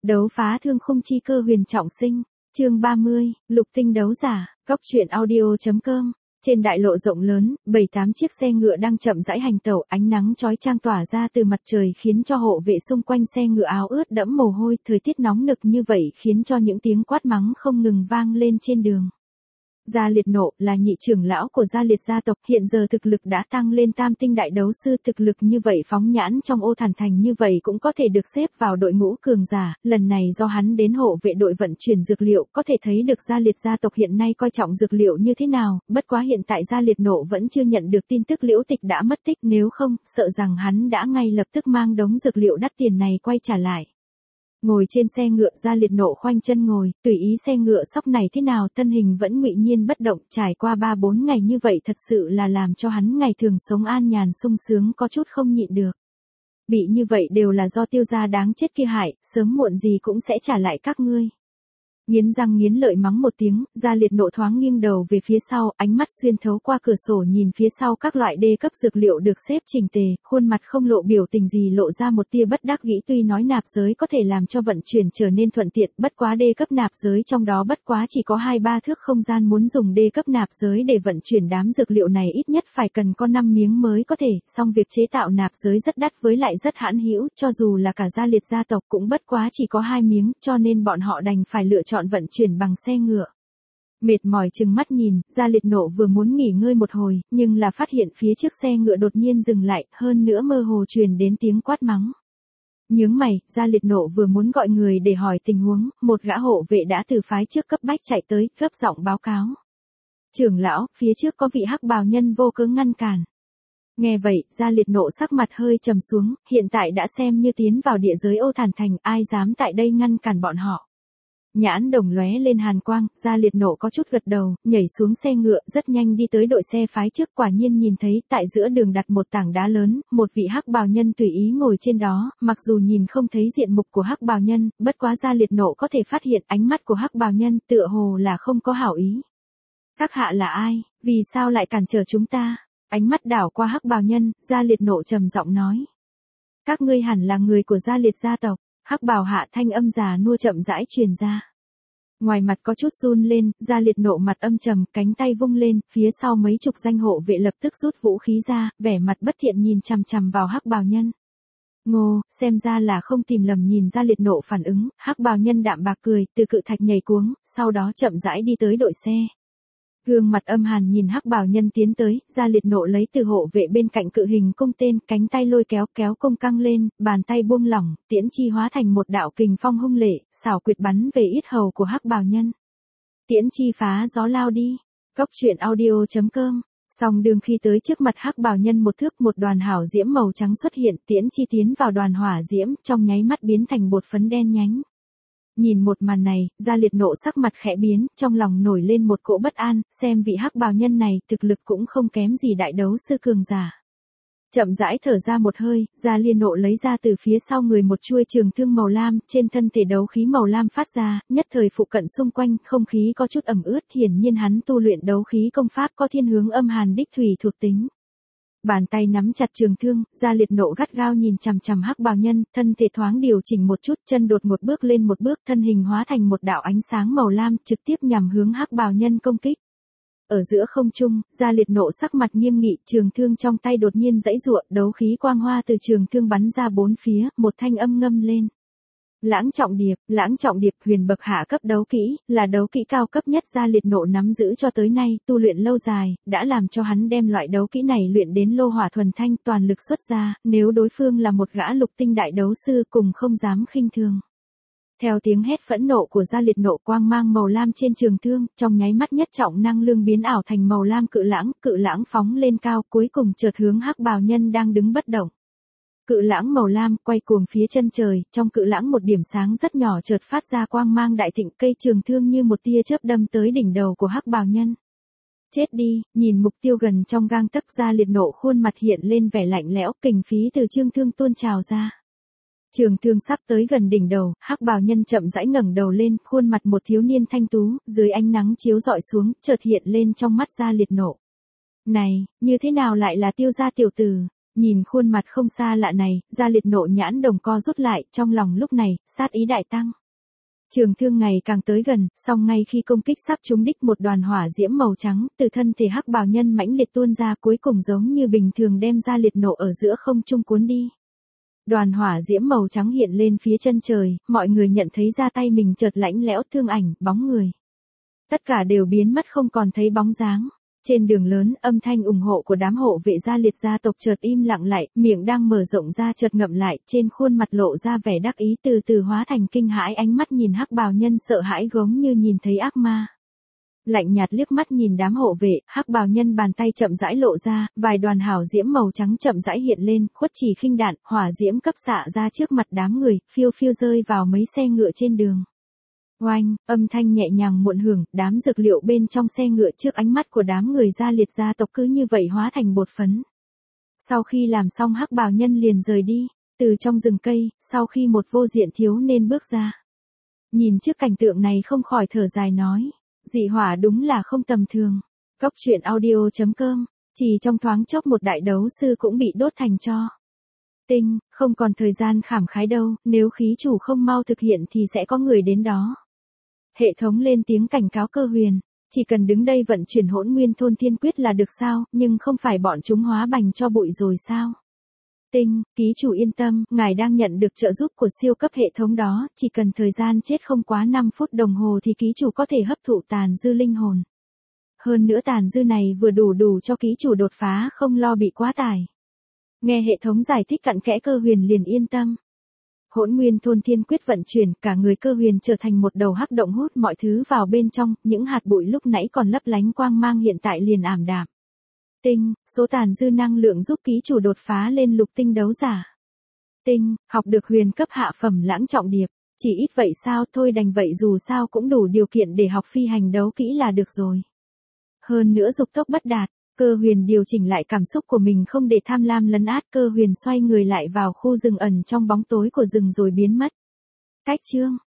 Đấu phá thương khung chi cơ huyền trọng sinh, chương 30, lục tinh đấu giả, góc truyện audio.com. Trên đại lộ rộng lớn, 7-8 chiếc xe ngựa đang chậm rãi hành tẩu, ánh nắng chói chang tỏa ra từ mặt trời khiến cho hộ vệ xung quanh xe ngựa áo ướt đẫm mồ hôi, thời tiết nóng nực như vậy khiến cho những tiếng quát mắng không ngừng vang lên trên đường. Gia Liệt Nộ là nhị trưởng lão của Gia Liệt gia tộc, hiện giờ thực lực đã tăng lên tam tinh đại đấu sư, thực lực như vậy phóng nhãn trong Ô Thản Thành như vậy cũng có thể được xếp vào đội ngũ cường giả, lần này do hắn đến hộ vệ đội vận chuyển dược liệu, có thể thấy được Gia Liệt gia tộc hiện nay coi trọng dược liệu như thế nào, bất quá hiện tại Gia Liệt Nộ vẫn chưa nhận được tin tức Liễu Tịch đã mất tích, nếu không, sợ rằng hắn đã ngay lập tức mang đống dược liệu đắt tiền này quay trả lại. Ngồi trên xe ngựa, Gia Liệt Nộ khoanh chân ngồi, tùy ý xe ngựa sóc này thế nào, thân hình vẫn ngụy nhiên bất động, trải qua 3-4 ngày như vậy thật sự là làm cho hắn ngày thường sống an nhàn sung sướng có chút không nhịn được. Bị như vậy đều là do Tiêu gia đáng chết kia hại, sớm muộn gì cũng sẽ trả lại các ngươi. Nghiến răng nghiến lợi mắng một tiếng, Gia Liệt Nộ thoáng nghiêng đầu về phía sau, ánh mắt xuyên thấu qua cửa sổ nhìn phía sau các loại đê cấp dược liệu được xếp chỉnh tề, khuôn mặt không lộ biểu tình gì, lộ ra một tia bất đắc dĩ, tuy nói nạp giới có thể làm cho vận chuyển trở nên thuận tiện, bất quá đê cấp nạp giới trong đó bất quá chỉ có 2-3 thước không gian, muốn dùng đê cấp nạp giới để vận chuyển đám dược liệu này ít nhất phải cần có 5 miếng mới có thể, song việc chế tạo nạp giới rất đắt với lại rất hãn hữu, cho dù là cả Gia Liệt gia tộc cũng bất quá chỉ có 2 miếng, cho nên bọn họ đành phải lựa chọn vận chuyển bằng xe ngựa. Mệt mỏi chừng mắt nhìn, Gia Liệt Nộ vừa muốn nghỉ ngơi một hồi, nhưng là phát hiện phía trước xe ngựa đột nhiên dừng lại, hơn nữa mơ hồ truyền đến tiếng quát mắng. Nhướng mày, Gia Liệt Nộ vừa muốn gọi người để hỏi tình huống, một gã hộ vệ đã từ phái trước cấp bách chạy tới, gấp giọng báo cáo. Trưởng lão, phía trước có vị hắc bào nhân vô cớ ngăn cản. Nghe vậy, Gia Liệt Nộ sắc mặt hơi trầm xuống, hiện tại đã xem như tiến vào địa giới Ô Thản Thành, ai dám tại đây ngăn cản bọn họ. Nhãn đồng lóe lên hàn quang, Gia Liệt Nộ có chút gật đầu, nhảy xuống xe ngựa, rất nhanh đi tới đội xe phái trước, quả nhiên nhìn thấy tại giữa đường đặt một tảng đá lớn, một vị hắc bào nhân tùy ý ngồi trên đó, mặc dù nhìn không thấy diện mục của hắc bào nhân, bất quá Gia Liệt Nộ có thể phát hiện ánh mắt của hắc bào nhân tựa hồ là không có hảo ý. Các hạ là ai, vì sao lại cản trở chúng ta? Ánh mắt đảo qua hắc bào nhân, Gia Liệt Nộ trầm giọng nói. Các ngươi hẳn là người của Gia Liệt gia tộc. Hắc bào hạ thanh âm già nua chậm rãi truyền ra. Ngoài mặt có chút run lên, Gia Liệt Nộ mặt âm trầm, cánh tay vung lên, phía sau mấy chục danh hộ vệ lập tức rút vũ khí ra, vẻ mặt bất thiện nhìn chằm chằm vào hắc bào nhân. Ngô, xem ra là không tìm lầm, nhìn Gia Liệt Nộ phản ứng, hắc bào nhân đạm bạc cười, từ cự thạch nhảy cuống, sau đó chậm rãi đi tới đội xe. Gương mặt âm hàn nhìn hắc bào nhân tiến tới, Gia Liệt Nộ lấy từ hộ vệ bên cạnh cự hình cung tên, cánh tay lôi kéo cung căng lên, bàn tay buông lỏng, tiễn chi hóa thành một đạo kình phong hung lệ, xảo quyệt bắn về yết hầu của hắc bào nhân. Tiễn chi phá gió lao đi. Góc truyện audio.com. Song đường khi tới trước mặt hắc bào nhân một thước, một đoàn hảo diễm màu trắng xuất hiện, tiễn chi tiến vào đoàn hỏa diễm, trong nháy mắt biến thành bột phấn đen nhánh. Nhìn một màn này, Gia Liệt Nộ sắc mặt khẽ biến, trong lòng nổi lên một cỗ bất an, xem vị hắc bào nhân này, thực lực cũng không kém gì đại đấu sư cường giả. Chậm rãi thở ra một hơi, Gia Liệt Nộ lấy ra từ phía sau người một chuôi trường thương màu lam, trên thân thể đấu khí màu lam phát ra, nhất thời phụ cận xung quanh, không khí có chút ẩm ướt, hiển nhiên hắn tu luyện đấu khí công pháp có thiên hướng âm hàn đích thủy thuộc tính. Bàn tay nắm chặt trường thương, Gia Liệt Nộ gắt gao nhìn chằm chằm hắc bào nhân, thân thể thoáng điều chỉnh một chút, chân đột một bước lên một bước, thân hình hóa thành một đạo ánh sáng màu lam, trực tiếp nhằm hướng hắc bào nhân công kích. Ở giữa không trung, Gia Liệt Nộ sắc mặt nghiêm nghị, trường thương trong tay đột nhiên giãy giụa, đấu khí quang hoa từ trường thương bắn ra bốn phía, một thanh âm ngâm lên. Lãng trọng điệp, huyền bậc hạ cấp đấu kỹ, là đấu kỹ cao cấp nhất Gia Liệt Nộ nắm giữ cho tới nay, tu luyện lâu dài, đã làm cho hắn đem loại đấu kỹ này luyện đến lô hỏa thuần thanh, toàn lực xuất ra, nếu đối phương là một gã lục tinh đại đấu sư cùng không dám khinh thường. Theo tiếng hét phẫn nộ của Gia Liệt Nộ, quang mang màu lam trên trường thương, trong nháy mắt nhất trọng năng lương biến ảo thành màu lam cự lãng phóng lên cao, cuối cùng chợt hướng hắc bào nhân đang đứng bất động. Cự lãng màu lam quay cuồng phía chân trời, trong cự lãng một điểm sáng rất nhỏ chợt phát ra quang mang đại thịnh, cây trường thương như một tia chớp đâm tới đỉnh đầu của hắc bào nhân. Chết đi, nhìn mục tiêu gần trong gang tấc, Gia Liệt Nộ khuôn mặt hiện lên vẻ lạnh lẽo, kình khí từ trường thương tuôn trào ra. Trường thương sắp tới gần đỉnh đầu, hắc bào nhân chậm rãi ngẩng đầu lên, khuôn mặt một thiếu niên thanh tú, dưới ánh nắng chiếu rọi xuống, chợt hiện lên trong mắt Gia Liệt Nộ. Này, như thế nào lại là Tiêu gia tiểu tử? Nhìn khuôn mặt không xa lạ này, Gia Liệt nộ nhãn đồng co rút lại, trong lòng lúc này, sát ý đại tăng. Trường thương ngày càng tới gần, song ngay khi công kích sắp trúng đích một đoàn hỏa diễm màu trắng, từ thân thể hắc bào nhân mãnh liệt tuôn ra cuối cùng giống như bình thường đem Gia Liệt nộ ở giữa không trung cuốn đi. Đoàn hỏa diễm màu trắng hiện lên phía chân trời, mọi người nhận thấy ra tay mình chợt lạnh lẽo thương ảnh, bóng người. Tất cả đều biến mất không còn thấy bóng dáng. Trên đường lớn, âm thanh ủng hộ của đám hộ vệ Gia Liệt gia tộc chợt im lặng lại, miệng đang mở rộng ra chợt ngậm lại, trên khuôn mặt lộ ra vẻ đắc ý từ từ hóa thành kinh hãi, ánh mắt nhìn hắc bào nhân sợ hãi giống như nhìn thấy ác ma. Lạnh nhạt liếc mắt nhìn đám hộ vệ, hắc bào nhân bàn tay chậm rãi lộ ra, vài đoàn hào diễm màu trắng chậm rãi hiện lên, khuất chỉ khinh đạn, hỏa diễm cấp xạ ra trước mặt đám người, phiêu phiêu rơi vào mấy xe ngựa trên đường. Oanh, âm thanh nhẹ nhàng muộn hưởng, đám dược liệu bên trong xe ngựa trước ánh mắt của đám người Gia Liệt gia tộc cứ như vậy hóa thành bột phấn. Sau khi làm xong hắc bào nhân liền rời đi, từ trong rừng cây, sau khi một vô diện thiếu nên bước ra. Nhìn trước cảnh tượng này không khỏi thở dài nói, dị hỏa đúng là không tầm thường. Cốc truyện audio.com, chỉ trong thoáng chốc một đại đấu sư cũng bị đốt thành tro. Tinh, không còn thời gian khảm khái đâu, nếu khí chủ không mau thực hiện thì sẽ có người đến đó. Hệ thống lên tiếng cảnh cáo Cơ Huyền, chỉ cần đứng đây vận chuyển hỗn nguyên thôn thiên quyết là được sao, nhưng không phải bọn chúng hóa bành cho bụi rồi sao? Tinh, ký chủ yên tâm, ngài đang nhận được trợ giúp của siêu cấp hệ thống đó, chỉ cần thời gian chết không quá 5 phút đồng hồ thì ký chủ có thể hấp thụ tàn dư linh hồn. Hơn nữa tàn dư này vừa đủ cho ký chủ đột phá không lo bị quá tải. Nghe hệ thống giải thích cặn kẽ Cơ Huyền liền yên tâm. Hỗn nguyên thôn thiên quyết vận chuyển, cả người Cơ Huyền trở thành một đầu hắc động hút mọi thứ vào bên trong, những hạt bụi lúc nãy còn lấp lánh quang mang hiện tại liền ảm đạm. Tinh, số tàn dư năng lượng giúp ký chủ đột phá lên lục tinh đấu giả. Tinh, học được huyền cấp hạ phẩm lãng trọng điệp, chỉ ít vậy sao, thôi đành vậy, dù sao cũng đủ điều kiện để học phi hành đấu kỹ là được rồi. Hơn nữa dục tốc bất đạt. Cơ Huyền điều chỉnh lại cảm xúc của mình không để tham lam lấn át, Cơ Huyền xoay người lại vào khu rừng ẩn trong bóng tối của rừng rồi biến mất. Cách chương